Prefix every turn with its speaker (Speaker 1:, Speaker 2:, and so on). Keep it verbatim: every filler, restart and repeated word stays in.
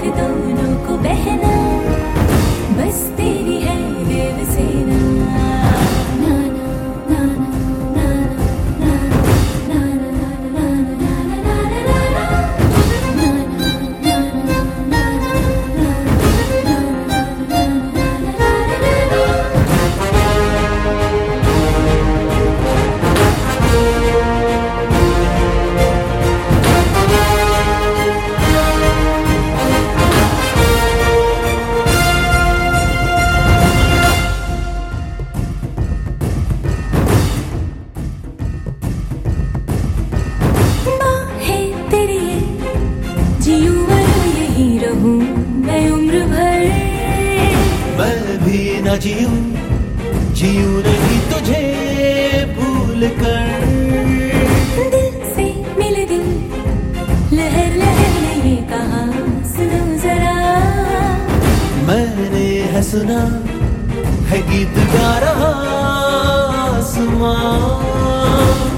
Speaker 1: दोनों को बहना, बस तेरी है देव सेना। मैं उम्र भर
Speaker 2: मैं भी न जीऊं, जीऊं नहीं तुझे भूल कर।
Speaker 1: दिल से मिले दिल, लहर लहर ने ये कहा सुनो जरा।
Speaker 2: मैंने है सुना है गीत गा रहा आसमां।